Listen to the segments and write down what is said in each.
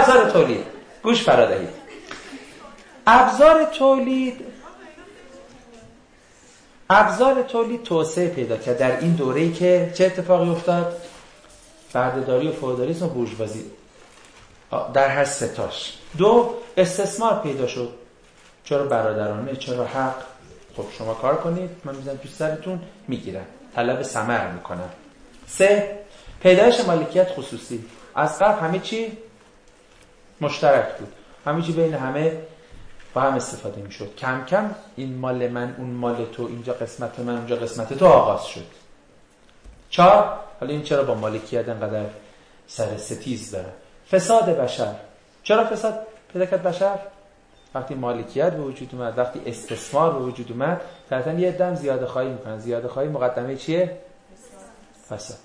ابزار تولید. گوش فرادهید. ابزار تولید توسعه پیدا کرد در این دوره‌ای که چه اتفاقی افتاد؟ بردهداری و فئودالیسم و بورژوازی در هر ستاش. 2 استثمار پیدا شد. چرا برادرانه؟ چرا حق؟ خب شما کار کنید، من میذارم تو سرتون، میگیرم، طلب ثمر میکنم. 3 پیدایش مالکیت خصوصی. از قبل همه چی مشترک بود، همه چی بین همه با هم استفاده میشد. کم کم این مال من، اون مال تو، اینجا قسمت من، اونجا قسمت تو آغاز شد. 4 حالا این چرا با مالکیت انقدر سر ستیز داره؟ فساد بشر. چرا فساد پیدا کرد بشر؟ وقتی مالکیت به وجود اومد، وقتی استثمار به وجود اومد، طبعاً یه عده زیاده خواهی میکنن. زیاده خواهی مقدمه چیه؟ فساد.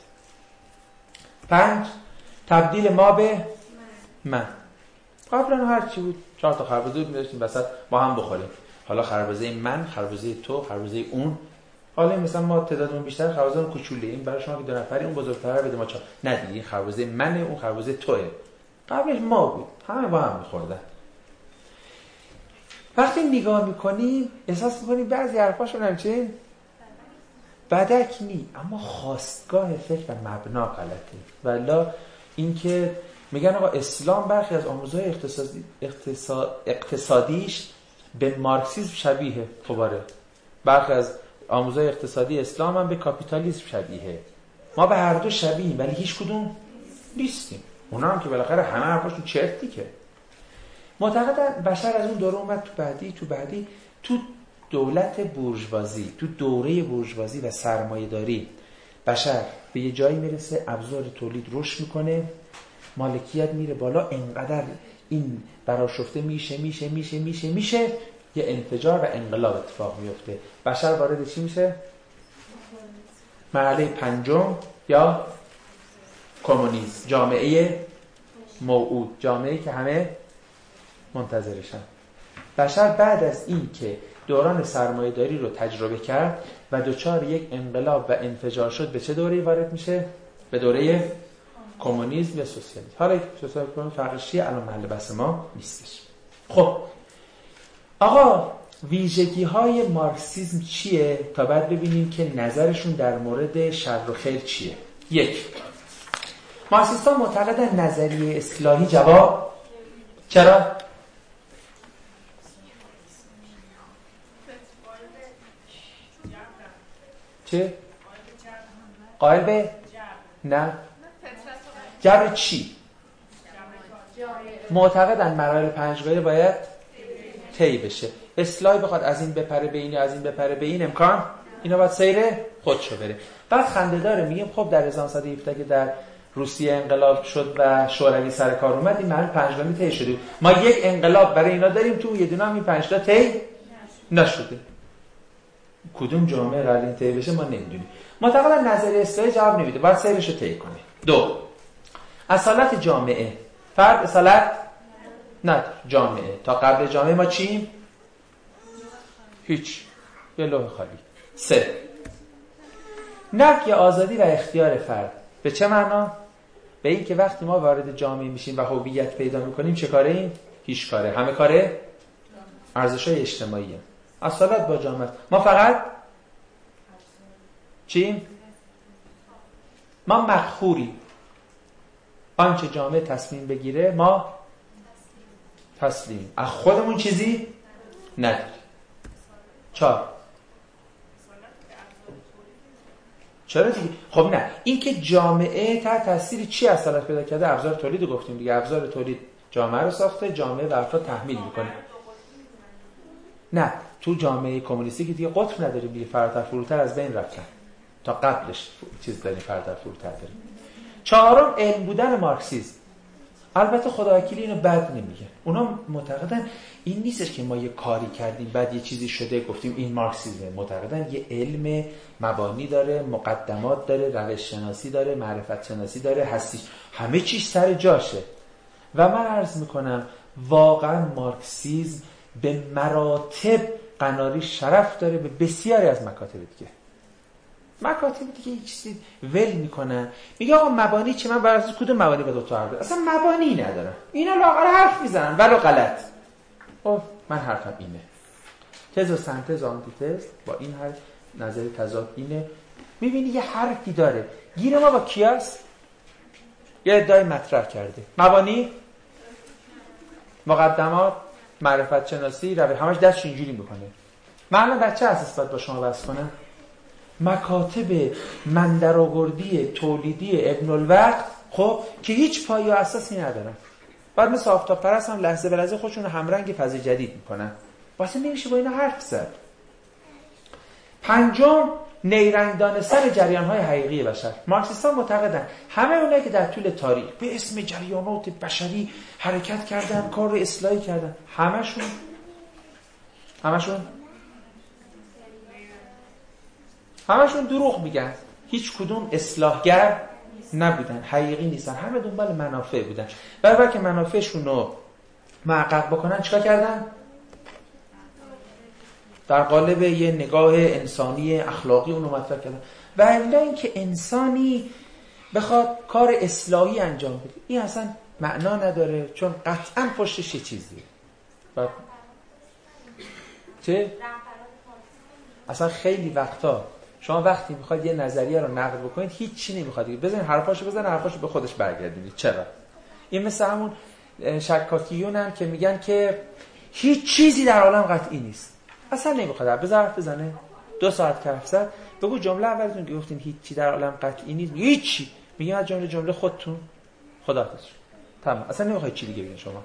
5 تبدیل ما به من. قبلا هر چی بود 4 تا خربزه می‌ذاشتیم وسط با هم بخوریم. حالا خربزه من، خربزه تو، خربزه اون. حالا مثلا ما تعدادمون بیشتر، خربزه‌مون کوچوله، این برای شما که 2 نفری، اون بزرگتره بده ما 4. نه دیگه این خربزه منه، اون خربزه توئه. قبلش ما بود، همه با هم می‌خوردن. وقتی نگاه می‌کنیم احساس می‌کنیم بعضی حرفاشون همچین بدک نی، اما خواستگاه فکر و مبنا غلطه. والا اینکه میگن آقا اسلام برخی از آموزهای اقتصادیش به مارکسیسم شبیه. خبره برخی از آموزهای اقتصادی اسلام هم به کاپیتالیسم شبیه. ما به هر دو شبیهیم ولی هیچ کدوم نیستیم. اونا هم که بالاخره همه حرفاشون چرتی که. معتقدن بشر از اون دوره اومد تو بعدی تو دولت بورژوازی، تو دوره بورژوازی و سرمایه‌داری بشر به یه جایی میرسه، ابزار تولید رشد میکنه، مالکیت میره بالا، انقدر این برآشفته میشه یه انفجار و انقلاب اتفاق میفته. بشر وارد چی میشه؟ مرحله 5 یا کمونیسم، جامعه موعود، جامعه‌ای که همه منتظرشن. بشر بعد از این که دوران سرمایه‌داری رو تجربه کرد و دچار یک انقلاب و انفجار شد، به چه دوره‌ای وارد میشه؟ به دوره کمونیسم یا سوسیالیسم. حالا سوسیالیسم فرقش چیه؟ الان محل بحث ما نیستش. خب آقا ویژگی‌های مارکسیسم چیه تا بعد ببینیم که نظرشون در مورد شر و خیر چیه. 1 مارکسیست‌ها معتقدن نظریه اصلاحی جواب. چرا؟ چه؟ قائل به؟ نه. جبر چی؟ معتقدن مراحل 5 باید طی بشه. اصلاحی بخواد از این بپره به این یا از این بپره به این، امکان اینا باید سیر خودشو بره. بعد خنده داره میگیم خب در 1917 که در روسیه انقلاب شد و شوروی سر کار اومد، این مراحل 5 طی شده. ما یک انقلاب برای اینا داریم، تو یه دونه هم این 5 تا طی نشده. کدوم جامعه قرار این طی بشه ما نمیدونیم. معتقدن نظریه اصلاحی جواب نمیده، باید سیرشو طی کنه. 2 اصالت جامعه. فرد اصالت نداره. جامعه تا قبل جامعه ما چیم؟ هیچ، یه لوح خالی. 3 نفی آزادی و اختیار فرد. به چه معنا؟ به این که وقتی ما وارد جامعه میشیم و هویت پیدا میکنیم چه کاره ایم؟ هیچ کاره. همه کاره ارزش‌های اجتماعیه. اصالت با جامعه. ما فقط چیم؟ ما مقهوریم. آنچه جامعه تصمیم بگیره ما تسلیم. از خودمون چیزی نداریم. 4 چرا دیگه؟ خب نه، این که جامعه تحت تاثیر چی اصالت پیدا کرده؟ ابزار تولید گفتیم دیگه. ابزار تولید جامعه رو ساخته، جامعه و افراد تحمیل میکنه. نه، تو جامعه کمونیستی که دیگه قطب نداریم دیگه، فراتر فرودتر از بین رفتن. تا قبلش چیز داریم، فراتر فرودتر داریم. 4 علم بودن مارکسیسم. البته خداوکیلی اینو بد نمیگه. اونا معتقدن این نیستش که ما یه کاری کردیم بعد یه چیزی شده گفتیم این مارکسیسمه. معتقدن یه علم مبانی داره، مقدمات داره، روش شناسی داره، معرفت شناسی داره، هستی، همه چیز سر جاشه. و من عرض میکنم واقعا مارکسیسم به مراتب قناری شرف داره به بسیاری از مکاتب دیگه. مکاتب دیگه یه چیزی ول میکنن، میگه آقا مبانی چی؟ من برای کدوم مبانی به دوتا حرف اصلا مبانی ندارم، اینا لاغر حرف میزنن ولو غلط. خب من حرفم اینه، تز و سنتز و آنتیتز با این حرف نظری تضاد اینه. میبینی یه حرفی داره، گیر ما با کیاس یه ادعای مطرح کرده، مبانی، مقدمات، معرفت شناسی، روش، همش دستش اینجوری میکنه. من الان بچه اساس باید با شما بحث کنم؟ مکاتب مندرآوردی تولیدی ابن الوقت، خب که هیچ پایه و اساسی ندارن، بعد مثل آفتاب پرست هم لحظه به لحظه خودشون همرنگ فضای جدید میکنن، واسه نمیشه با اینا حرف زد. پنجم، نیرنگ دانستن جریان‌های حقیقی بشر. مارکسیست‌ها معتقدن همه اونایی که در طول تاریخ به اسم جریانات بشری حرکت کردن، کار رو اصلاحی کردن، همشون دروغ میگن، هیچ کدوم اصلاحگر نبودن، حقیقی نیستن، همه دنبال منافع بودن. برای که منافعشون رو محقق بکنن چیکار کردن؟ در قالب یه نگاه انسانی اخلاقی اونو مطرح کردن. و الا اینکه انسانی بخواد کار اصلاحی انجام بده، این اصلا معنا نداره، چون قطعا پشتش یه چیزیه. چه؟ اصلا خیلی وقتا شما وقتی میخواید یه نظریه رو نقد بکنید هیچ چی نمیخواد بزنید، حرفاشو به خودش برگردونید. چرا؟ این مثل همون شکاکیونن که میگن که هیچ چیزی در عالم قطعی نیست، اصلا نمیخواد بذار حرف بزنه 2 ساعت حرف زد، بگو جمله اولتون که گفتین هیچ چی در عالم قطعی نیست، هیچی، میگن از جمله خودتون خداحافظ، تمام، اصلا نمیخواید چی دیگه بگین شما.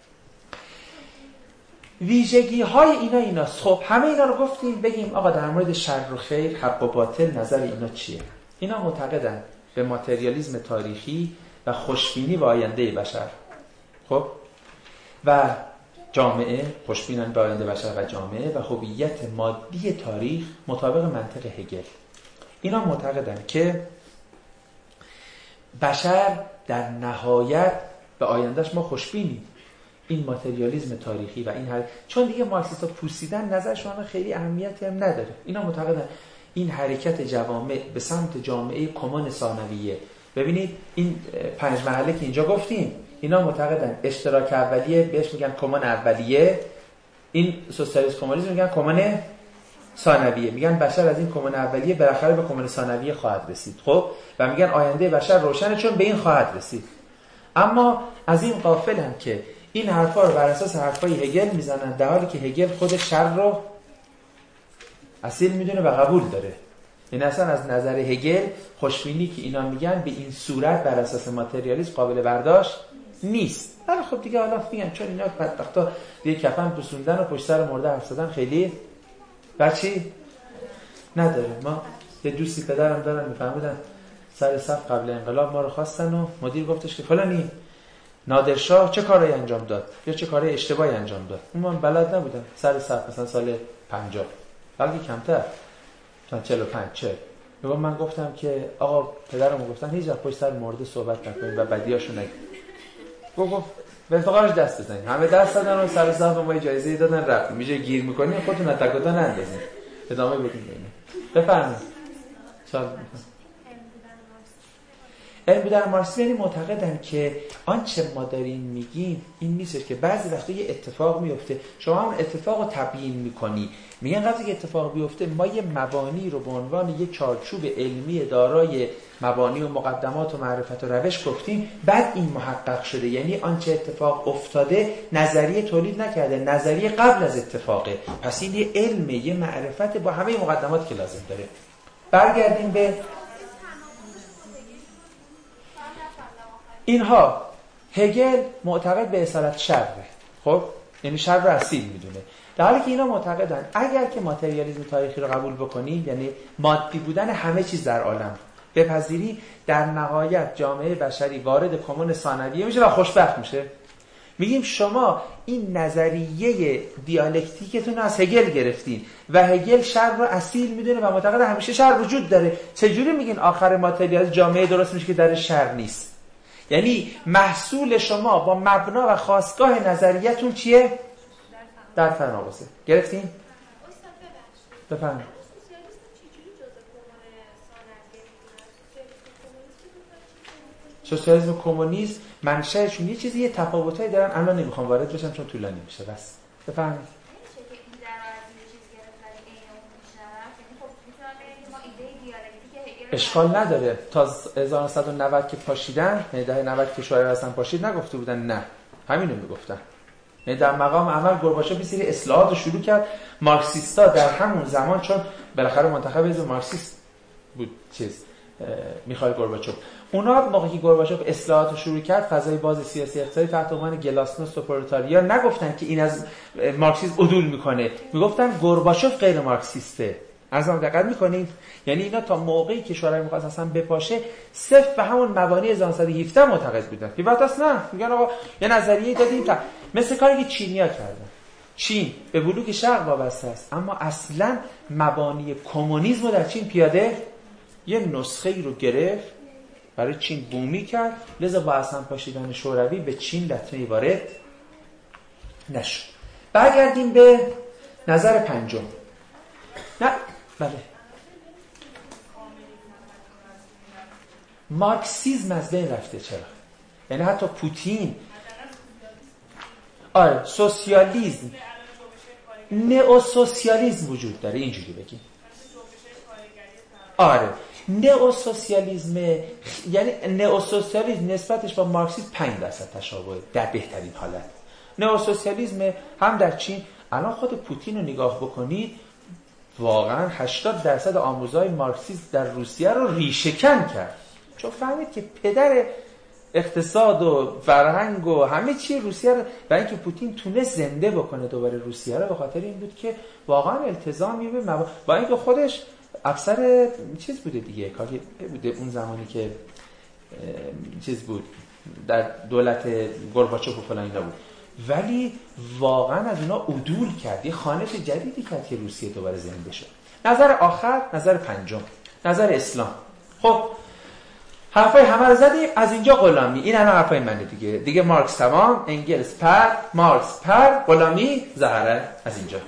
ویژگی های ایناست. خب همه اینا رو گفتیم، بگیم آقا در مورد شر و خیر، حق و باطل، نظر اینا چیه؟ اینا معتقدن به ماتریالیسم تاریخی و خوشبینی و آینده بشر. خب و جامعه، خوشبینن به آینده بشر و جامعه و هویت مادی تاریخ مطابق منطق هگل. اینا معتقدن که بشر در نهایت به آیندهش ما خوشبینیم. این ماتریالیسم تاریخی و این چون دیگه مارکسیست‌ها پوسیدن، نظرشون خیلی اهمیتی هم نداره. اینا معتقدن این حرکت جوامع به سمت جامعه کمون ثانویه. ببینید این 5 مرحله که اینجا گفتیم، اینا معتقدن اشتراک اولیه بهش میگن کمون اولیه، این سوسیالیسم کمونیسم میگن کمون ثانویه، میگن بشر از این کمون اولیه بالاخره به کمون ثانویه خواهد رسید. خب و میگن آینده بشر روشنه چون به این خواهد رسید. اما از این غافلن که این حرفا رو بر اساس حرفای هگل میزنن، در حالی که هگل خود شر رو اصیل میدونه و قبول داره. این اصلا از نظر هگل خوشبینی که اینا میگن به این صورت بر اساس ماتریالیسم قابل برداشت نیست. ولی خب دیگه حالا میگن چون اینا بدبختا دیگه کفن پوسوندن و پشت سر مرده حرف زدن خیلی بچی نداره. ما یه دوستی پدرم دارن میفهمیدن سر صف قبل انقلاب ما رو خواستن و مدیر گفتش که فلانی نادرشاه چه کاری انجام داد یا چه کاری اشتباهی انجام داد. من بلد نبودم. سر صف مثلا سال 50 بلکه کمتر، مثلا 45 40. میگم من گفتم که آقا پدرم گفتن هیچ وقت پشت سر مرده صحبت نکنید و بدیاشو نگید. گفت به افتخارش دست بزنید. همه دست دادن و سر صف ما اجازه دادن رفتیم. میشه گیر میکنین خودتون تکوتا نندازین. ادامه بدین ببینید. بفرمایید. سوال علم در مارکسیسم یعنی معتقدن که آنچه ما داریم میگیم این نیست که بعضی وقتا یه اتفاق میفته، شما اون اتفاق رو تبیین میکنی، میگن قبل که اتفاق بیفته ما یه مبانی رو به عنوان یه چارچوب علمی دارای مبانی و مقدمات و معرفت و روش گفتیم، بعد این محقق شده، یعنی آنچه اتفاق افتاده نظریه تولید نکرده، نظریه قبل از اتفاقه، پس این یه علم، یه معرفت با همه مقدمات که لازم داره. برگردیم به اینها. هگل معتقد به اصالت شره، خب یعنی شر رو اصیل میدونه، در حالی که اینا معتقدن اگر که ماتریالیسم تاریخی رو قبول بکنی، یعنی مادی بودن همه چیز در عالم بپذیری، در نهایت جامعه بشری وارد کمون ثانویه میشه و خوشبخت میشه. میگیم شما این نظریه دیالکتیکتون از هگل گرفتین و هگل شر رو اصیل میدونه و معتقد همیشه شر وجود داره، چجوری میگین آخر ماتریالیسم جامعه درست میشه که در شر نیست؟ یعنی محصول شما با مبنا و خاستگاه نظریتون چیه؟ در تناقضه. گرفتین؟ بفهم. سوسیالیسم و کمونیسم منشأشون یه چیزی، یه تفاوتایی دارن. الان نمیخوام وارد بشم چون طولانی میشه. بس بفرمایید. اشکال نداره. تا 1990 که پاشیدن، دهه 90 که شورای رسم پاشید، نگفته بودن نه، همینو میگفتن. یعنی در مقام عمل گورباچوف یه سری اصلاحات رو شروع کرد. مارکسیستا در همون زمان، چون بالاخره منتخب حزب مارکسیست بود میخائیل گورباچوف، اونا موقعی که گورباچوف اصلاحات رو شروع کرد، فضای باز سیاسی اقتصادی تحت عنوان گلاسنوست و پرولتاریا، نگفتن که این از مارکسیسم عدول میکنه، میگفتن گورباچوف غیر مارکسیسته. ازم دقت میکنید؟ یعنی اینا تا موقعی که شورای میخواست اصلا بپاشه، صرف به همون مبانی 1917 معتقد بودن. پیواتاس نه، میگن آقا یه نظریه دادیم تا مثل کاری که چینیا کردن. چین به بلوک شرق وابسته است، اما اصلا مبانی کمونیسم رو در چین پیاده، یه نسخه ای رو گرفت برای چین بومی کرد، لذا با اصلا پاشیدن شوروی به چین لطمه‌ای وارد نشد. برگردیم به نظر پنجم. نه بله، مارکسیسم از بین رفته. چرا؟ یعنی حتی پوتین، آره سوسیالیسم، نئوسوسیالیسم وجود داره، اینجوری بگیم. آره نئوسوسیالیسم، یعنی نئوسوسیالیسم نسبتش با مارکسیسم 5% تشابه در بهترین حالت. نئوسوسیالیسم هم در چین، الان خود پوتین رو نگاه بکنید، واقعا 80% آموزهای مارکسیسم در روسیه رو ریشه‌کن کرد، چون فهمید که پدر اقتصاد و فرهنگ و همه چی روسیه رو، برای اینکه پوتین تونست زنده بکنه دوباره روسیه رو، به خاطر این بود که واقعا التزامی به با اینکه خودش افسر چیز بوده دیگه، کاری بوده اون زمانی که چیز بود در دولت گورباچوف و فلان اینا بود، ولی واقعا از اونا عدول کرد، یه خانش جدیدی کرد که روسیه دوباره زنده شد. نظر آخر، نظر پنجم، نظر اسلام. خب حرفای همه رو زدیم، از اینجا غلامی. این الان حرفای منه دیگه مارکس تمام، انگلس پر، مارکس پر، غلامی زهره از اینجا.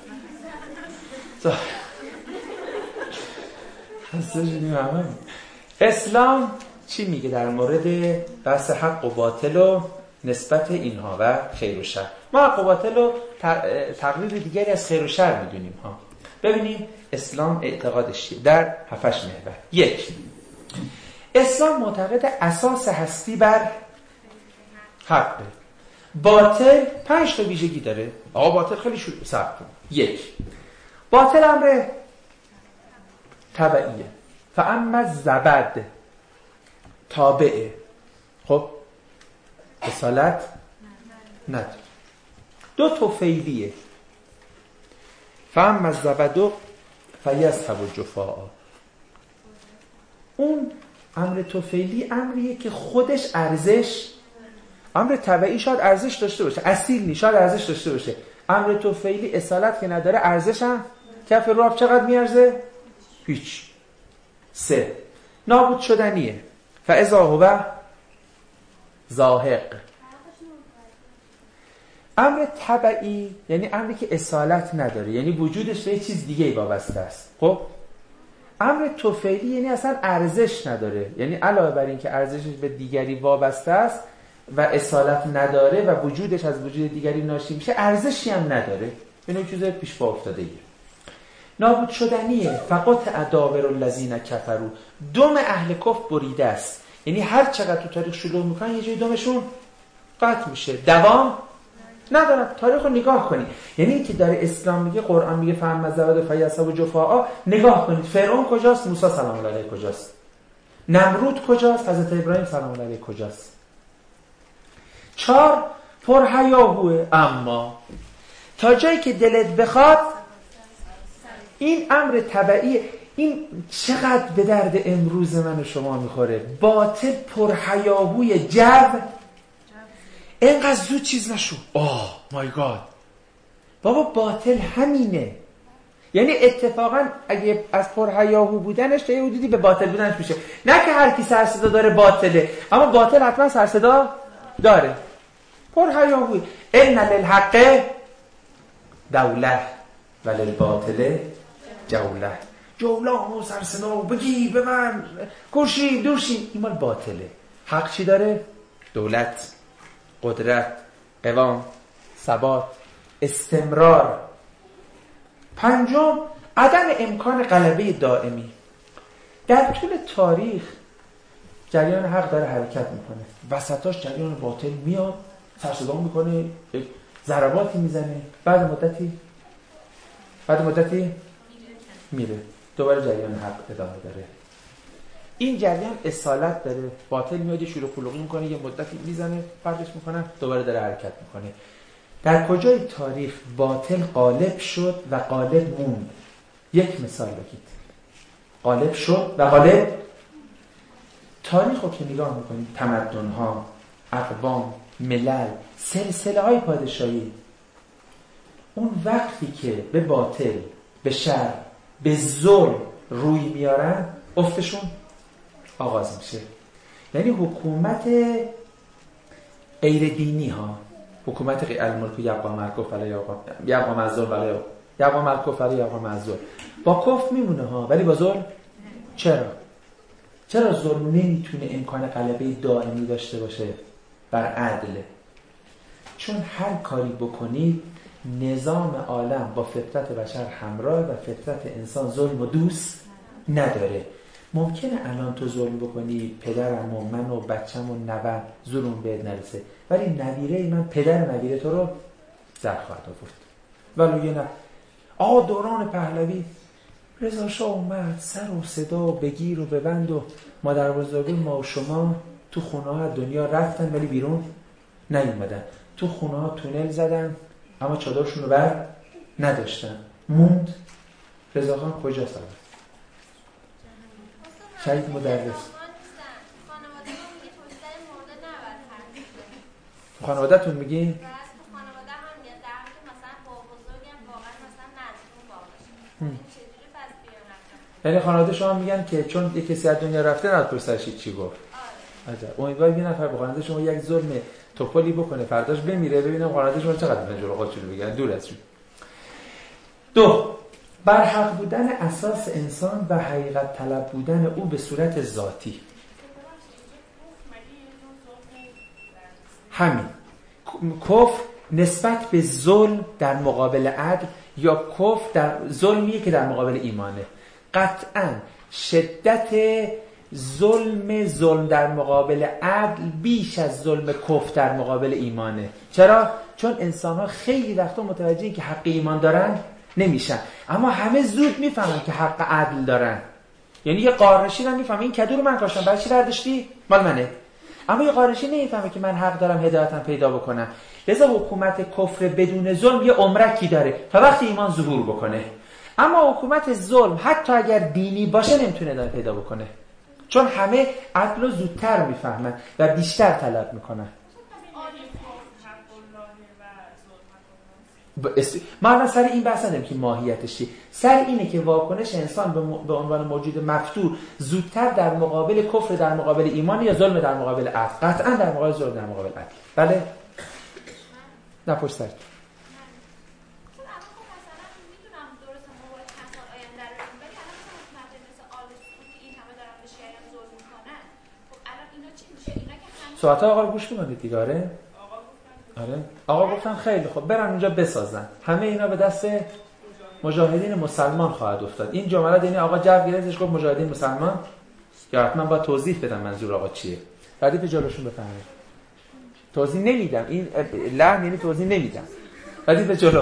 اسلام چی میگه در مورد بحث حق و باطل و نسبت اینها و خیر و شر؟ ما حق و باطل رو تقریر دیگری از خیر و شر میدونیم ها. ببینیم اسلام اعتقادش چیه در 7 محور. 1. اسلام معتقد اساس هستی بر حقه. باطل 5 تا ویژگی داره. آقا باطل خیلی سخته. 1. باطل امر تبعیه، فاما الزبد تابعه. خب اصالت نداره. 2 طفیلیه، فاما الزبد فیذهب الجفاء. اون امر طفیلی امریه که خودش ارزش، امر طبیعی شاید ارزش داشته باشه، اصیل نیست، شاید ارزش داشته باشه. امر طفیلی اصالت که نداره، ارزش هم کف راه چقدر میارزه؟ هیچ. 3. نابود شدنیه، فاذا هو زاهق. امر طبیعی یعنی امری که اصالت نداره، یعنی وجودش به یه چیز دیگه وابسته است. خب امر طفیلی یعنی اصلا ارزش نداره، یعنی علاوه بر این که ارزشش به دیگری وابسته است و اصالت نداره و وجودش از وجود دیگری ناشی میشه، ارزشی هم نداره. اینو چیز پیش پا افتاده‌ایه. نابود شدنیه، فقط دابر الذین کفروا. دم اهل کفر بریده است، یعنی هر چقدر تو تاریخ شلوغ میکنن یه جای دمشون قطع میشه، دوام ندارن. تاریخ رو نگاه کنید، یعنی اینکه داره اسلام میگه، قرآن میگه فهم الزبد فیذهب الجفاء. نگاه کنید فرعون کجاست، موسی سلام الله علیه کجاست، نمرود کجاست، حضرت ابراهیم سلام الله علیه کجاست. 4. پرهیاهوه، اما تا جایی که دلت بخواد. این امر طبیعی. این چقدر به درد امروز من و شما میخوره. باطل پرهیاهوی، جو اینقدر زود چیز نشو. مای گاد بابا، باطل همینه. یعنی اتفاقا اگه از پرهیاهو بودنش تا یه حدودی به باطل بودنش میشه. نه که هر کی سر صدا داره باطله، اما باطل حتما سر صدا داره. پرهیاهوی. ان للحق دوله وللباطل جوله و سر صدا و بگی به من کشی دوشی، این مال باطله. حق چی داره؟ دولت، قدرت، قوام، ثبات، استمرار. پنجم، عدم امکان غلبه دائمی. در طول تاریخ جریان حق داره حرکت میکنه، وسطاش جریان باطل میاد، سرصدا میکنه، ضرباتی میزنه، بعد مدتی میره، دوباره جریان حق ادامه داره. این جریان اصالت داره، باطل میاد شروع خلوقی میکنه، یه مدتی میزنه، پرتش میکنه، دوباره داره حرکت میکنه. در کجای تاریخ باطل غالب شد و غالب موند؟ یک مثال بگید. غالب شد و غالب. تاریخ رو که نگاه میکنید، تمدن‌ها، اقوام، ملل، سلسله‌های پادشاهی، اون وقتی که به باطل، به شر، به ظلم روی میارن، افتشون آغاز میشه. یعنی حکومت غیر دینی ها، حکومت الملک یبقی ملک فلا یبقی مظلوم ولا یبقی ملک فلا یبقی مظلوم، با کفر میمونه ها، ولی با ظلم. چرا ظلم نمیتونه امکان غلبه دائمی داشته باشه بر عدل؟ چون هر کاری بکنید نظام عالم با فطرت بشر همراه و فطرت انسان ظلم و دوست نداره. ممکنه الان تو ظلم بکنی، پدرم و من و بچم و نوام ظلم بهت نرسه، ولی نویره من، پدر نویره تو رو زر خواهد آورد. ولو یه دوران پهلوی رضا شاه اومد، سر و صدا و بگیر و ببند و مادر بزرگی ما و شما تو خونه ها دنیا رفتن ولی بیرون نیومدن، تو خونه ها تونل زدن اما چادرشون رو بر نداشتن، موند. رضا خان کجا سال؟ شهید مدرس. خانواده‌تون میگی؟ یعنی خانواده شما میگن که چون یک کسی از دنیا رفته نباید پرسش چی گفت. عجب. امیدوارم یه نفر به خانواده شما یک ظلم توپلی بکنه فرداش بمیره، ببینم خانواده شما چقدر پنجره خودشون بگن دور ازشون. 2. برحق بودن اساس انسان و حقیقت طلب بودن او به صورت ذاتی. همین کفر نسبت به ظلم در مقابل عدل، یا کفر در ظلمیه که در مقابل ایمانه. قطعاً شدت ظلم در مقابل عدل بیش از ظلم کفر در مقابل ایمانه. چرا؟ چون انسان‌ها خیلی وقتا متوجه این که حق ایمان دارن نمیشن، اما همه زود میفهمن که حق عدل دارن. یعنی یه قارنشین هم میفهمه این کدو رو من کاشتم، برای چی برداشتی؟ مال منه. اما یه قارنشین نمیفهمه که من حق دارم هدایتم پیدا بکنم. لذا حکومت کفر بدون ظلم یه عمرکی داره تا وقتی ایمان ظهور بکنه. اما حکومت ظلم حتی اگر دینی باشه نمیتونه هدایت پیدا بکنه، چون همه عدل رو زودتر میفهمن و بیشتر طلب میکنن. ما سر این بحث نداریم که ماهیتش چیه، سر اینه که واکنش انسان به عنوان موجود مفتور زودتر در مقابل کفر در مقابل ایمان یا ظلم در مقابل عدل. قطعا در مقابل ظلم در مقابل عدل. بله؟ نه پشت سر. صحبت آقا رو گوش می‌کنید دیگه؟ آره؟ آقا گفتن خیلی خب برن اونجا بسازن. همه اینا به دست مجاهدین مسلمان خواهد افتاد. این جمله دینی آقا جو گرفتش گفت مجاهدین مسلمان، یا حتما باید توضیح بدم منظور آقا چیه. ردیف جلوشون بفهمید. توضیح نمیدم، این لحن یعنی توضیح نمیدم. ردیف جلو.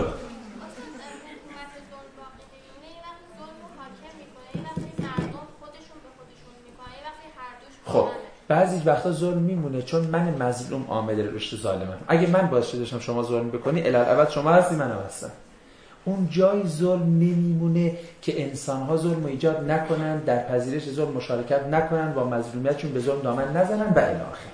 خب بعضی وقتا ظلم میمونه چون من مظلوم عامل رشد ظالمم. اگه من باعث شده باشم شما ظلم بکنی، الالعبد شما هستی منم هستم. اون جای ظلم نمیمونه که انسان‌ها ظلم رو ایجاد نکنن، در پذیرش ظلم مشارکت نکنن، با مظلومیتشون به ظلم دامن نزنن و الی آخر.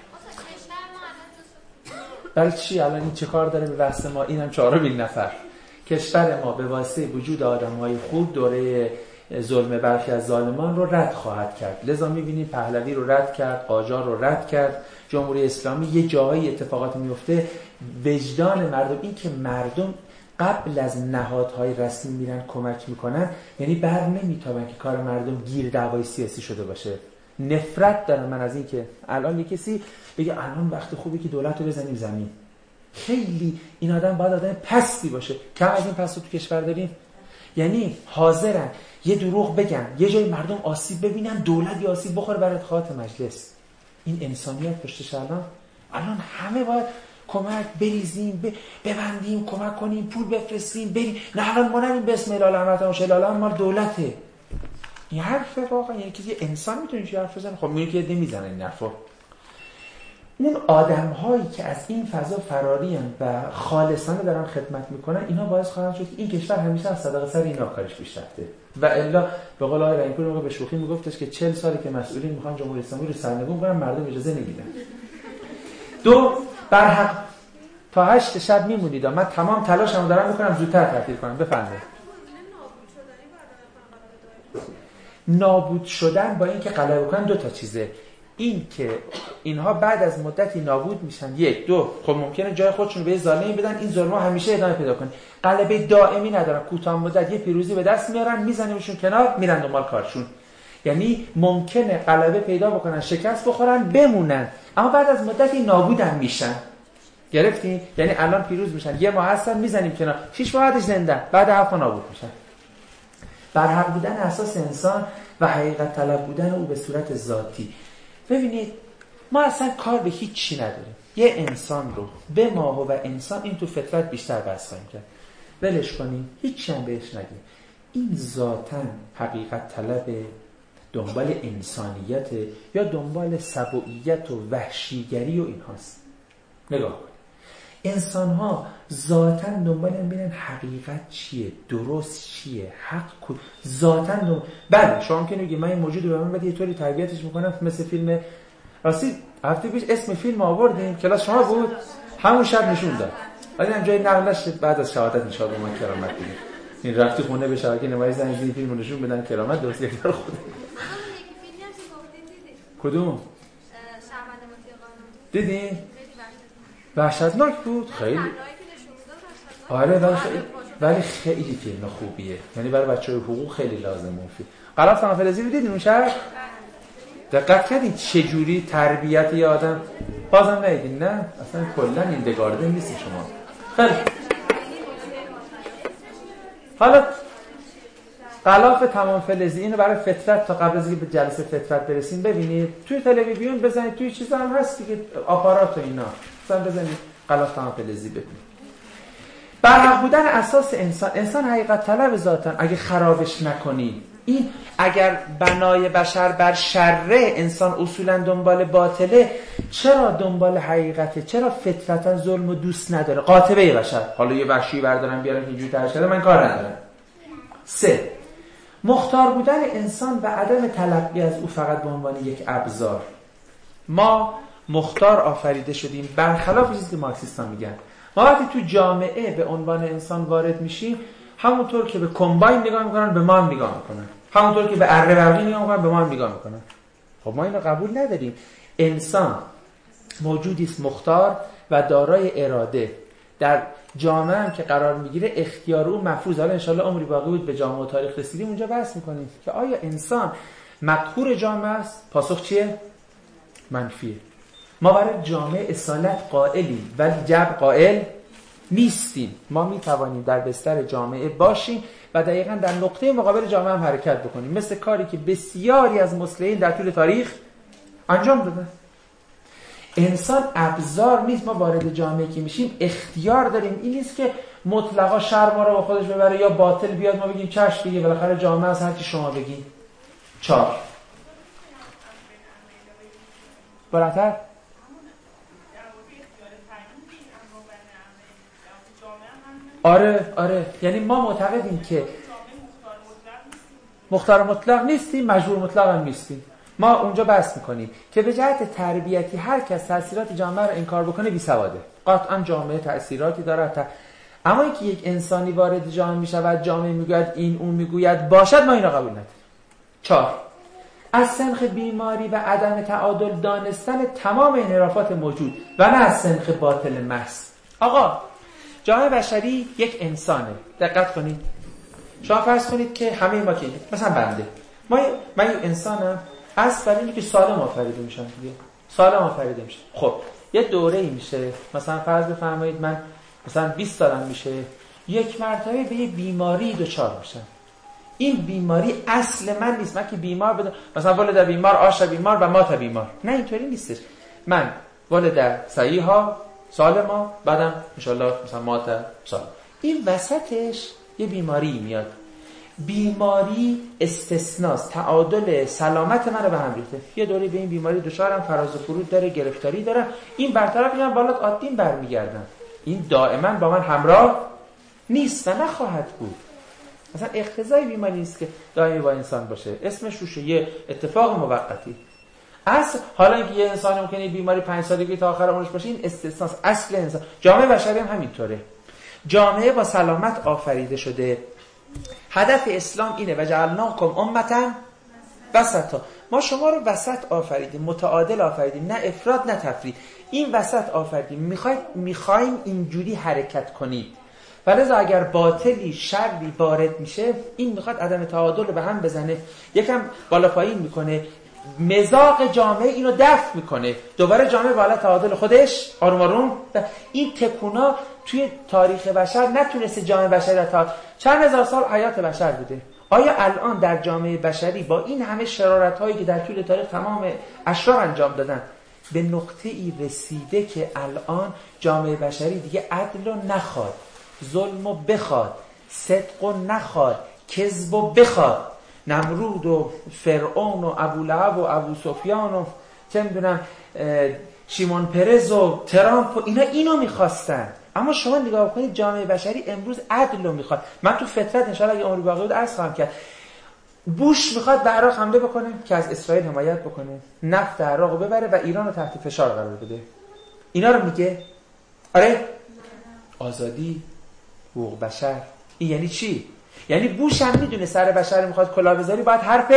برای چی الان این چه کار داره به بحث ما؟ اینم 4 نفر. کشور ما به واسطه وجود آدم‌های خوب دوره ظلم برخی از ظالمان رو رد خواهد کرد. لذا می‌بینید پهلوی رو رد کرد، قاجار رو رد کرد، جمهوری اسلامی یه جایی اتفاقات میفته، وجدان مردم، این که مردم قبل از نهادهای رسمی میرن کمک میکنن، یعنی بر نمیتابن که کار مردم گیر دعوای سیاسی شده باشه. نفرت دارم من از این که الان یه کسی بگه الان وقت خوبی که دولت رو بزنیم زمین. خیلی این آدم باید آدم پستی باشه. کم از این پست رو تو کشور داریم. یعنی حاضرن یه دروغ بگن، یه جای مردم آسیب ببینن، دولت آسیب بخوره برای ادخالات مجلس. این انسانیت پشتش الان همه باید کمک بریزیم، ببندیم، کمک کنیم، پول بفرستیم، بریم. نه الان ما نمیم بسم الله الرحمن الرحیم الان ما دولته. این حرفه واقعا، یعنی که یه انسان میتونه چه حرف بزنه؟ خب میگه که نمیزنه این حرفو. اون آدم‌هایی که از این فضا فراری ان و خالصانه دارن خدمت میکنن، اینا باعث خواهند شد که این کشور همیشه از صدقه سر اینا کارش پیش رفته. و الا به قول آقای رحیم‌پور موقع به شوخی میگفتش که 40 ساله که مسئولین میخوان جمهوری اسلامی رو سرنگون کنن، مردم اجازه نمیدن. دو، بر حق تا 8 شب میمونید. من تمام تلاشمو دارم میکنم زودتر تعطیل کنم. بفرمایید. نابود شدن با اینکه غلبه کنن دو تا چیزه. این که اینها بعد از مدتی نابود میشن، یک. دو، خب ممکنه جای خودشون رو به ظالمی بدن، این ظلم‌ها همیشه ادامه پیدا کنه. غلبه دائمی ندارن، کوتاه مدت یه پیروزی به دست میارن، میزنیمشون کنار، میرن دنبال کارشون. یعنی ممکنه غلبه پیدا بکنن، شکست بخورن، بمونن، اما بعد از مدتی نابود هم میشن. گرفتین؟ یعنی الان پیروز میشن، یه ماه هستن، میزنیم کنار، 6 ماه بعدش زنده، بعد 7 ماه نابود میشن. برحق بودن اساس انسان و حقیقت طلب بودن او به صورت ذاتی. ببینید ما اصلا کار به هیچ چی نداریم. یه انسان رو به ما و انسان این تو فطرت بیشتر بحث خواهیم کرد. ولش کنیم، هیچ چی هم بهش نگیم. این ذاتاً حقیقت طلب، دنبال انسانیت یا دنبال سبوعیت و وحشیگری و این هاست. نگاه کنید، انسان ها ذاتاً دنبال این بینن حقیقت چیه، درست چیه، حق کد ذاتاً بله شما ممکنه بگید من این موجود رو به من بدید یه طوری تربیتش میکنم مثل فیلم. راستی هفته پیش اسم فیلم آوردیم، کلاس شما بود، همون شب نشون داد، ولی هم جای نقلش بعد از شهادت انشاءالله ما کرامت بدیم. این رفتی خونه به شبکه نمایش زنگ زدی فیلمو نشون بدن کرامت درست یک دار خود. کدوم؟ دیدی؟ وحشتناک بود خیلی. آره ولی خیلی فیلم خوبیه، یعنی برای بچه‌های حقوق خیلی لازمه. فیلم غلاف تنفلزی رو دیدین اون شب؟ دقت کردین چه جوری تربیت یه آدم؟ بازم ندیدین نه؟ اصلا کلا این دگاردن نیست شما. خیلی حالا غلاف تمام فلزی اینو برای فطرت تا قبل از اینکه به جلسه فطرت برسیم ببینید. توی تلویزیون بزنید، توی چیزا هم هست دیگه، آپارات و اینا. مثلا بزنید غلاف تمام فلزی ببینید. برحق بودن اساس انسان حقیقت طلب ذاتن. اگه خرابش نکنی، این اگر بنای بشر بر شره، انسان اصولا دنبال باطله، چرا دنبال حقیقته؟ چرا فطرتا ظلم و دوست نداره؟ قاطبه بشر. حالا یه وحشی بردارن بیارن اینجوری ترش کرده، من کار ندارم. 3. مختار بودن انسان و عدم تلقی از او فقط به عنوان یک ابزار. ما مختار آفریده شدیم، برخلاف چیزی که مارکسیست‌ها میگن. ما وقتی تو جامعه به عنوان انسان وارد میشیم، همونطور که به کمباین نگاه میکنن به ما هم نگاه میکنن، همونطور که به اره برقی نگاه میکنن به ما هم نگاه میکنن. خب ما اینو قبول نداریم. انسان موجودی است مختار و دارای اراده. در جامعه هم که قرار میگیره اختیار او مفروض. حالا انشالله عمری باقی بود به جامعه و تاریخ رسیدیم اونجا بحث میکنیم که آیا انسان مقهور جامعه است؟ پاسخ چیه؟ منفیه. ما برای جامعه اصالت قائلیم ولی جبر قائل نیستیم. ما میتوانیم در بستر جامعه باشیم و دقیقاً در نقطه مقابل جامعه هم حرکت بکنیم، مثل کاری که بسیاری از مصلحین در طول تاریخ انجام دادن. انسان ابزار نیست. ما وارد جامعه که میشیم اختیار داریم. این نیست که مطلقا شر ما رو با خودش ببره یا باطل بیاد ما بگیم چشم دیگه بالاخره جامعه از هر چی شما بگین. 4. براتر آره یعنی ما معتقدیم که مختار مطلق نیستیم، مجبور مطلق هم نیستیم. ما اونجا بحث میکنیم که به جهت تربیتی هر کس تأثیرات جامعه رو انکار بکنه بی سواده. قطعا جامعه تأثیراتی داره، اما اینکه یک انسانی وارد جامعه میشود، جامعه میگوید این اون میگوید باشد، ما این رو قبول نداریم. 4. از سنخ بیماری و عدم تعادل دانستن تمام انحرافات موجود و نه از سنخ باطل محض. آقا جامعه بشری یک انسانه. دقت کنید. شما فرض کنید که همه ما که مثلا بنده من یک انسانم اصل برای اینه که سالم آفریده میشن دیگه، سالم آفریده میشه. خب یه دوره‌ای میشه، مثلا فرض بفرمایید من مثلا 20 سالم میشه، یک مرتبه به یه بیماری دچار میشم. این بیماری اصل من نیست، من که بیمار بدم مثلا ولد بیمار آش بیمار و مات بیمار، نه اینطوری نیستش. من ولد صحیحا سالما، بعدم ان شاء الله مثلا مات سالم. این وسطش یه بیماری میاد. بیماری استثناست، تعادل سلامت منو به هم ریخته. یه دوری به این بیماری دچارم، فراز و فرود داره، گرفتاری داره، این برطرف میشم، بالا عادیم برمیگردم. این دائما با من همراه نیست و نخواهد بود. مثلا اقتضای بیماری نیست که دائمی با انسان باشه، اسمش روشه یه اتفاق موقتی. حالا اینکه یه انسان ممکنه بیماری 5 سالگی تا آخر عمرش باشه، این استثناست. اصل انسان، جامعه بشری هم همینطوره. جامعه با سلامت آفریده شده. هدف اسلام اینه و جعلناکم امة وسطا، ما شما رو وسط آفریدیم، متعادل آفریدیم، نه افراط نه تفرید. این وسط آفریدیم، میخوایم اینجوری حرکت کنید. ولذا اگر باطلی شری وارد میشه، این میخواد عدم تعادل رو به هم بزنه، یکم بالا پایین میکنه، مزاق جامعه اینو دفع میکنه، دوباره جامعه بالا تعادل خودش آروم آروم. این تکونا توی تاریخ بشر نتونسته جامعه بشری تا چند هزار سال حیات بشر بوده. آیا الان در جامعه بشری با این همه شرارت هایی که در طول تاریخ تمام اشرار انجام دادن به نقطه ای رسیده که الان جامعه بشری دیگه عدل رو نخواد، ظلم رو بخواد، صدق رو نخواد، کذب رو بخواد؟ نمرود و فرعون و ابولهب و ابو سفیان و چه میدونم شیمون پرز و ترامپ و اینا اینو میخواستن. اما شما نگاه کنید جامعه بشری امروز عدل رو میخواد. من تو فطرت انشاءالله اگه عمری باقی بود عرض خواهم کرد، بوش میخواد به عراق حمله بکنه که از اسرائیل حمایت بکنه، نفت عراق رو ببره و ایران رو تحت فشار قرار بده. اینا رو میگه. آره آزادی، حقوق بشر. این یعنی چی؟ یعنی بوش هم میدونه سر بشر میخواد کلاه بذاری، باید حرف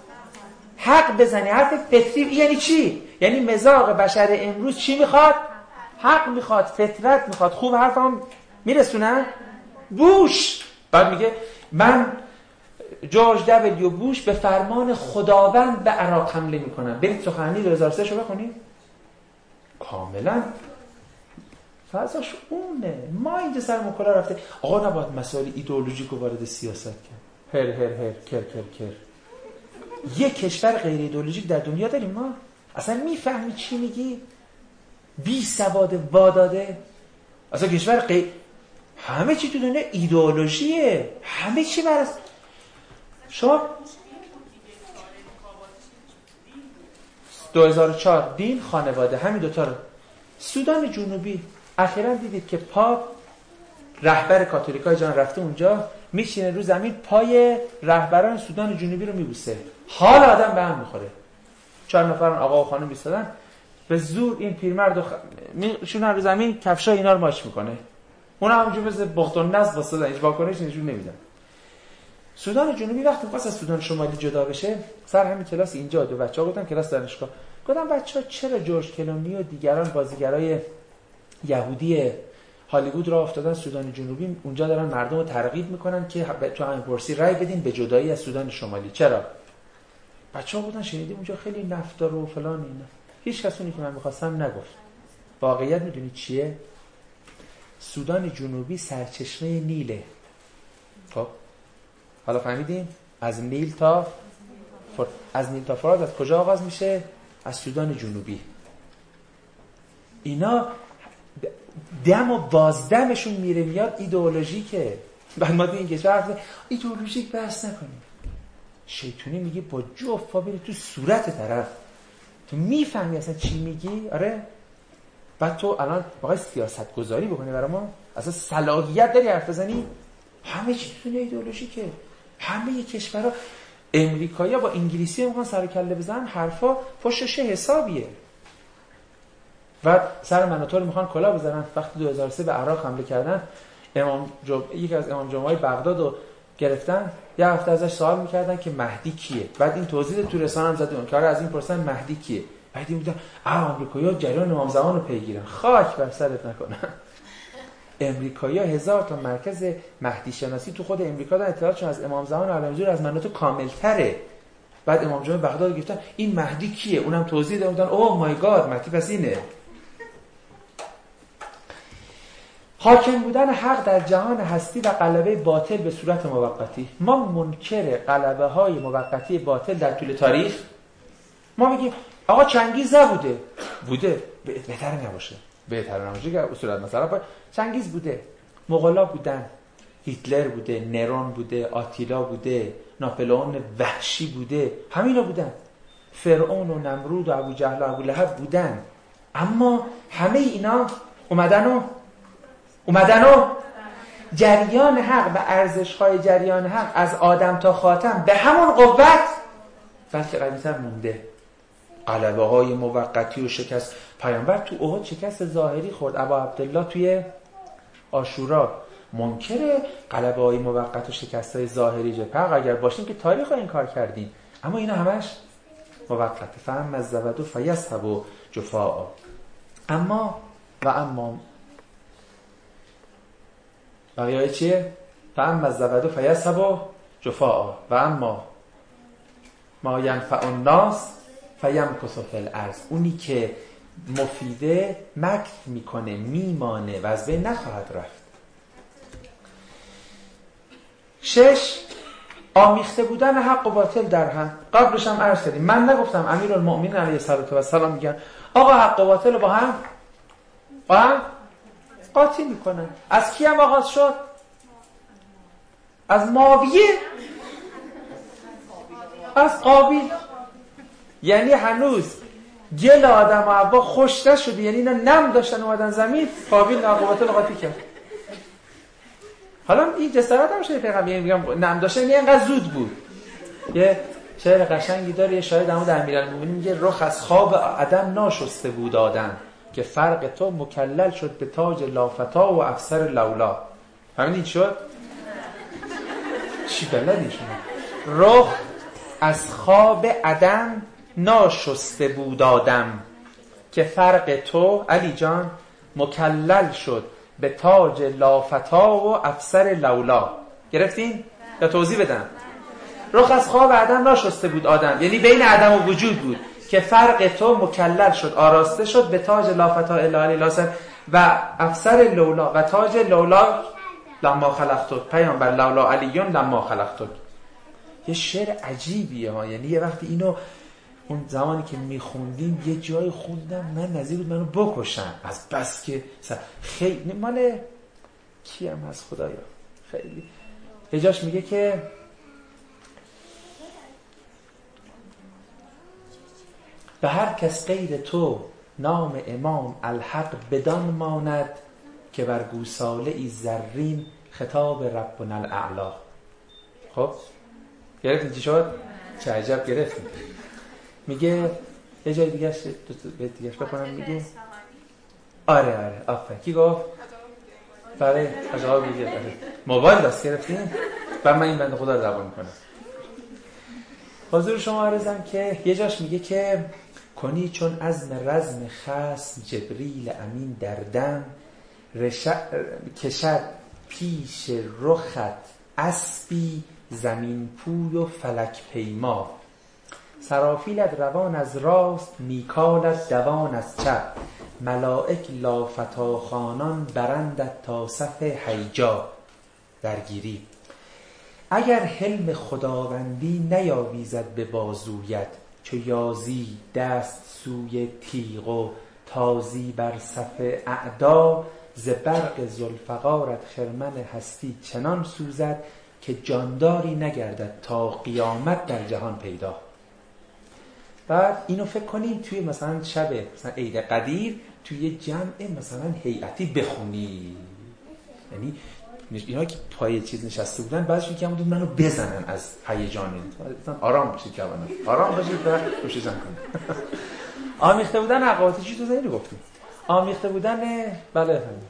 حق بزنی، حرف فطری. یعنی چی؟ یعنی مزاق بشر امروز چی میخواد؟ حق میخواد، فطرت میخواد. خوب حرفم میرسونه؟ بوش بعد میگه من جورج دبلیو بوش به فرمان خداوند به عراق حمله میکنم. برید سخنرانی 2003 شو بخونید، کاملا فضاش اونه. ما اینجا سر مکلا رفته آقا نباید مسائل ایدئولوژیک رو وارد سیاست کرد. هر کر یک کشور غیر ایدئولوژیک در دنیا داریم ما؟ اصلا میفهمی چی میگی؟ بی سواد واداده. اصلا کشور همه چی تو دنیا ایدئولوژیه، همه چی برای شما 2004 دین خانواده، همین دوتا رو. سودان جنوبی اخیراً دیدید که پاپ رهبر کاتولیکای جهان رفته اونجا، میشینه رو زمین پای رهبران سودان جنوبی رو میبوسه. حال آدم به هم میخوره. 4 نفرن آقا و خانم ایستادن، به زور این پیرمرد میشونن رو زمین، کفشای اینا رو ماچ میکنه. اون همونجوری مثل بخت و نصب واسه هیچ واکنشی نشون نمیدن. سودان جنوبی وقتی می‌خواست از سودان شمالی جدا بشه، سر همین کلاس اینجا دو بچه‌ها گفتن کلاس دانشگاه، گفتم بچه‌ها چرا جورج کلونی و دیگران بازیگرای یهودی هالیوود را افتادن سودان جنوبی، اونجا دارن مردم رو ترغیب میکنن که تو همین پرسی رای بدین به جدایی از سودان شمالی. چرا؟ بچه‌ها گفتن شنیدیم اونجا خیلی نفت داره و فلان اینا. هیچ کسونی که من می‌خواستم نگفت. واقعیت میدونید چیه؟ سودان جنوبی سرچشمه نیله. خب حالا فهمیدین؟ از نیل تا فرات از کجا آغاز میشه؟ از سودان جنوبی. اینا دم و بازدمشون میره میاد ایدئولوژیکه. بعد ما این کشور ایدئولوژیک بحث نکنیم. شیطونی میگه با جفت پا بری تو صورت طرف. تو میفهمی اصلا چی میگی؟ آره. بعد تو الان باید سیاست گذاری بکنی برای ما؟ اصلا صلاحیت داری حرف بزنی؟ همه چی تو ایدئولوژیکه. همه کشورها، امریکایی‌ها با انگلیسی میخوان سر کله بزنن، حرفا پشتش حسابیه. و سر من و تو رو میخوان کلا بزنن. وقتی 2003 به عراق حمله کردن، یکی از امام جمعه‌های بغداد رو گرفتن، یه هفته ازش سوال میکردن که مهدی کیه. بعد این توضیح تو رسانه هم زدن که از این پرسن مهدی کیه. بعد این بودن آمریکایی‌ها جریان امام زمان رو پیگیرن. خاک بر سرت نکنن. امریکایی‌ها 1000 تا مرکز مهدی شناسی تو خود امریکا دارن، اطلاعاتشون از امام زمان و علامزور از مناطق کامل‌تره. بعد امام جمعه بغداد گفتن این مهدی کیه؟ اونم توضیح دادن اوه مای گاد مهدی پس اینه. حاکم بودن حق در جهان هستی و غلبه باطل به صورت موقتی. ما منکر غلبه های موقتی باطل در طول تاریخ. ما میگیم آقا چنگیز نبوده، بوده، بهتر نباشه که اصولا مثلا چنگیز بوده، مغولا بودن، هیتلر بوده، نرون بوده، آتیلا بوده، ناپلئون وحشی بوده، همینا بودن، فرعون و نمرود و ابوجهل و ابولهب بودن. اما همه اینا اومدن و جریان حق و ارزش‌های جریان حق از آدم تا خاتم به همون قوت بلکه قوی‌تر مونده. غلبه‌های موقتی و شکست پیامبر تو احد شکست ظاهری خورد، ابا عبدالله توی عاشورا. منکر غلبه‌های موقت و شکست‌های ظاهری جپق اگر باشیم که تاریخ رو انکار کردیم، اما اینا همش موقته. فهم الزبد فیذهب جفاء. اما بقیه چیه؟ فهم الزبد فیذهب جفاء و اما ما ینفع الناس فیمکث فی الارض. اونی که مفیده مکث میکنه، میمانه و از بین نخواهد رفت. 6. آمیخته بودن حق و باطل در هم. قبلش هم عرض کردیم، من نگفتم امیرالمؤمنین علیه السلام میگن آقا حق و باطل با هم قاطی میکنن. از کی هم آغاز شد؟ از معاویه، از قابیل. یعنی هنوز گل آدم و حوا خوش نشده، یعنی اینا نم داشتن اومدن زمین، قابیل حق و باطل قاطی کرد. حالا این جسارت هم شده پیغمبر میگم نم داشتن، یعنی اینقدر زود بود. یه شعر قشنگی داره یه شاعر در مورد امیرالمومنین میگه رخ از خواب عدم ناشسته بود آدم که فرق تو مکلل شد به تاج لافتا و افسر لولا. همین شد؟ چی بلدی شما؟ رخ از خواب عدم ناشسته بود آدم که فرق تو علی جان مکلل شد به تاج لافتا و افسر لولا. گرفتین؟ یا توضیح بدم؟ رخ از خواب عدم ناشسته بود آدم، یعنی بین عدم و وجود بود که فرق تو مکلل شد، آراسته شد به تاج لافتا الا لاسر و افسر لولا و تاج لولا لما خلقتک. پیامبر لولا علیون لما خلقتک. یه شعر عجیبیه ها. یعنی یه وقتی اینو اون زمانی که میخوندیم یه جای خوندم من نظیر بود منو بکشن از بس که خیلی مال کیم هست خدایا. خیلی یه جاش میگه که به هر کس غیر تو نام امام الحق بدان ماند که بر گوساله ای زرین خطاب ربنا الاعلی. خب گرفتین چی شد؟ چه عجب گرفتین. میگه یه جای دیگه دیگهش بخونم. میگه آره آفرین. کی گفت؟ بله از آقا میگه موبایل دست گرفتین و من این بنده خدا رو دعوا میکنم. حضور شما عرضم که یه جاش میگه که کنی چون عزم رزم خصم جبریل امین در دم کشد پیش رخت اسبی زمین پوی و فلک پیما سرافیلت روان از راست میکالت دوان از چپ ملائک لافتاخانان برندت تا صف حیجا درگیری. اگر حلم خداوندی نیاویزد به بازویت چو یازی دست سوی تیغ و تازی بر صف اعدا ز برق ذوالفقارت خرمن هستی چنان سوزد که جانداری نگردد تا قیامت در جهان پیدا. بعد اینو فکر کنیم توی مثلا شب مثلا عید قدیر توی جمع مثلا هیئتی بخونی، یعنی اینا که پای چیز نشسته بودن بعضیشون که همون منو بزنن از هیجان. آرام باشید جوانان، آرام باشید و روشن کنید. آمیخته بودن عقاوتی چی تو زنی رو گفتیم؟ آمیخته بودن بله همین.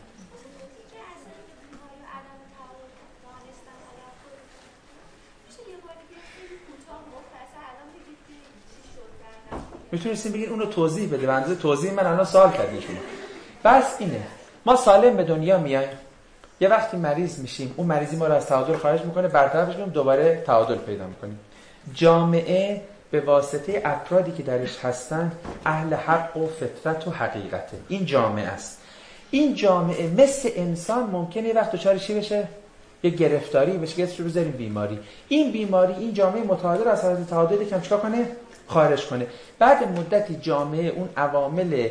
میتونستیم بگید اونو توضیح بده و اندازه توضیح من الان سوال کردین شما. بس اینه ما سالم به دنیا میایم، یه وقتی مریض میشیم اون مریضی ما رو از تعادل خارج میکنه، برطرفش میکنیم دوباره تعادل پیدا میکنیم. جامعه به واسطه افرادی که درش هستند اهل حق و فطرت و حقیقته. این جامعه است. این جامعه مثل انسان ممکنه یه وقت دچار چی بشه؟ یه گرفتاری بشه که اسمش رو بذاریم بیماری. این بیماری این جامعه متعادل از حالت تعادل یکم چیکار کنه؟ خارج کنه. بعد مدتی جامعه اون عوامل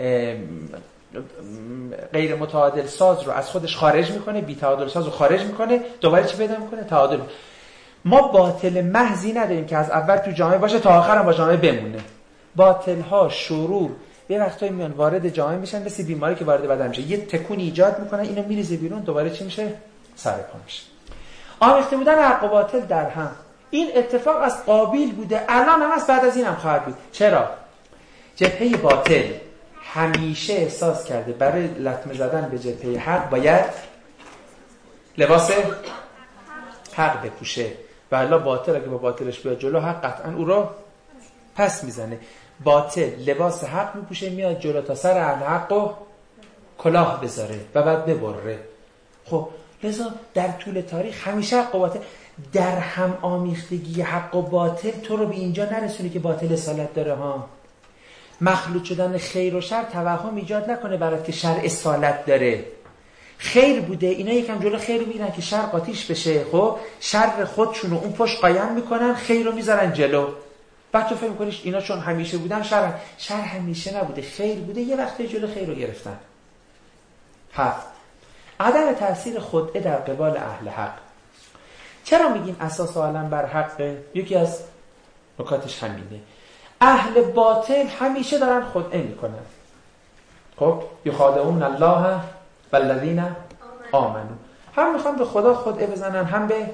غیر متعادل ساز رو از خودش خارج میکنه، بی تعادل ساز رو خارج میکنه، دوباره چی پیدا میکنه؟ تعادل. ما باطل محضی نداریم که از اول تو جامعه باشه تا آخر هم با جامعه بمونه. باطل ها، شرور یه وقتایی میان وارد جامعه میشن، مثل بیماری که وارد بدن میشه، یه تکون ایجاد میکنن، اینو میریزه بیرون، دوباره چی میشه؟ سرپا میشه. آمیخته بودن حق و باطل در هم. این اتفاق از قابیل بوده، الان هم هست، بعد از این هم خواهد بود. چرا؟ جبهه باطل همیشه احساس کرده برای لطمه زدن به جبهه حق باید لباس حق بپوشه، و الا باطل اگه با باطلش بیاد جلو، حق قطعا او رو پس میزنه. باطل لباس حق میپوشه، میاد جلو تا سر اهل حق و کلاه بذاره و بعد ببره. خب لذا در طول تاریخ همیشه حق و باطل در هم آمیختگی حق و باطل تو رو به اینجا نرسونه که باطل اصالت داره ها. مخلوط شدن خیر و شر توهم ایجاد نکنه برات که شر اصالت داره. خیر بوده، اینا یکم جلو خیر میگیرن که شر قاطیش بشه، خب شر خودشونو اون پشت قایم میکنن، خیر رو میذارن جلو. بعد تو فکر میکنیش اینا چون همیشه بودن شر همیشه نبوده، خیر بوده، یه وقتی جلو خیر رو گرفتن. 7. عدم تأثیر خدعه در قبال اهل حق. چرا میگیم اساس عالم بر حقه؟ یکی از نکاتش همینه. اهل باطل همیشه دارن خدعه میکنن. خب یخادعون الله والذین آمنوا، هم میخوان به خدا خدعه بزنن، هم به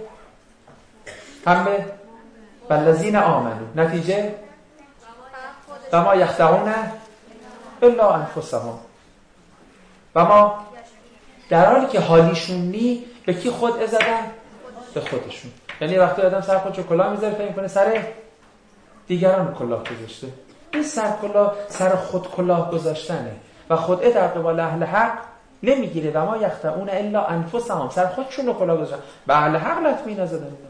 والذین آمنوا. نتیجه و ما یخدعون الا انفسهم، و ما در حالی که حالیشون نی به کی خدعه زدن؟ به خودشون. یعنی وقتی آدم سر خودشو کلاه میذاره فکر میکنه سر دیگران کلاه گذاشته. این سر خود کلاه گذاشتنه و خدعه در قبال اهل حق نمیگیره. و ما یخدعون الا انفسهم، سر خودشون رو کلاه گذاشتن، به اهل حق لطمه نزدن. اینا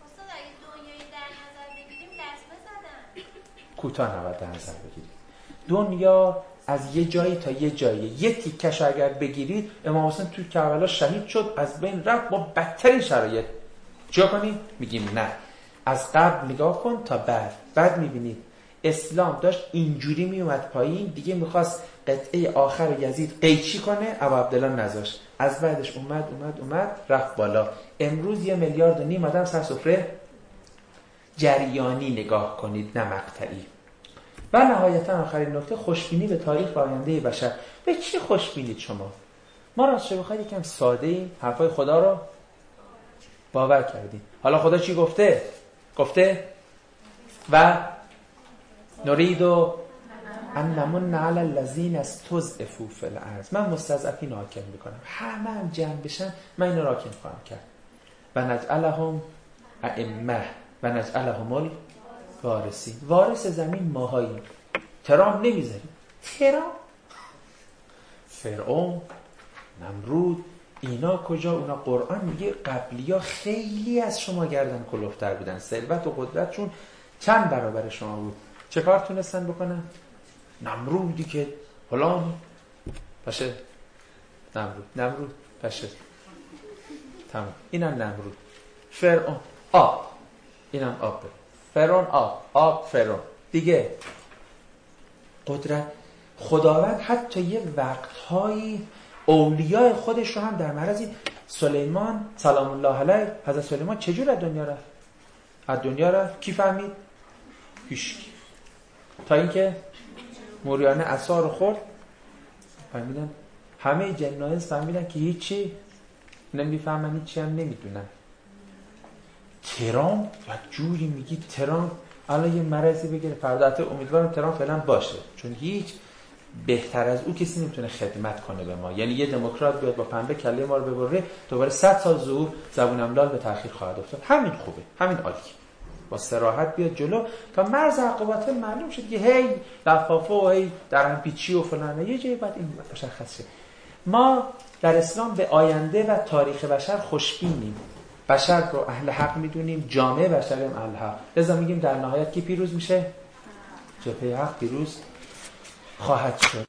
کوتاه نباید در نظر بگیرید. دنیا از یه جایی تا یه جایی، یه تیکش اگر بگیرید، امام حسین تو کربلا شهید شد، از بین رفت با بدترین شرایط. چیکار کنیم؟ میگیم نه، از قبل نگاه کن تا بعد میبینید اسلام داشت اینجوری میومد پایین، دیگه میخواست قطعه آخر یزید قیچی کنه، ابو عبدالله نذاشت، از بعدش اومد رفت بالا. امروز 1.5 میلیارد آدم سر سفره جریانی نگاه کنید، نه مقطعی. و نهایتا آخرین نکته، خوشبینی به تاریخ و آینده بشر. به چی خوشبینید شما؟ ما راستش بخواید یکم ساده ایم، حرفای خدا رو باور کردیم. حالا خدا چی گفته؟ گفته و نرید ان نمن علی الذین استضعفوا فی الارض. من مستضعفین حاکم میکنم، همه هم جمع بشن من اینو حاکم خواهم کرد. و نجعلهم ائمه و نجعلهم الوارثین. وارث زمین ماهاییم. ترام نمیذاریم. ترام، فرعون، نمرود، اینا کجا؟ اونا قرآن میگه قبلیا خیلی از شما گردن کلفتر بودن، ثروت و قدرتشون چند برابر شما بود. چه کار تونستن بکنن؟ نمرودی که فلان باشه، نمرود باشه، تمام. اینم نمرود. فرعون آب، اینم آب. فرعون آب فرعون دیگه. قدرت خداوند حتی یه وقتهایی اولیاء خودش رو هم در معرض. سلیمان سلام الله علیه، حضرت سلیمان چجور از دنیا رفت؟ کی فهمید؟ هیچکی. تا اینکه موریانه عصا رو خورد، فهمیدن همه جن و انس فهمیدن که هیچی نمیفهمن، هیچی هم نمیدونن. ترام و جوری میگی ترام الان یه مرضی بگیره فردا، امیدوارم ترام فعلا باشه، چون هیچ بهتر از او کسی نمیتونه خدمت کنه به ما. یعنی یه دموکرات بیاد با پنبه کله ما رو ببره، دوباره 100 سال ظهور زبون املال به تأخیر خواهد افتاد. همین خوبه، همین عالیه، با صراحت بیاد جلو تا مرز عقوبات معلوم شد که هی لفافه و هی درهم پیچی و فلان، یه جایی بعد این مشخص شه. ما در اسلام به آینده و تاریخ بشر خوشبینیم. بشر رو اهل حق میدونیم، جامعه بشر هم اهل حق. لذا میگیم در نهایت کی پیروز میشه؟ جبهه حق پیروز خواهد شد.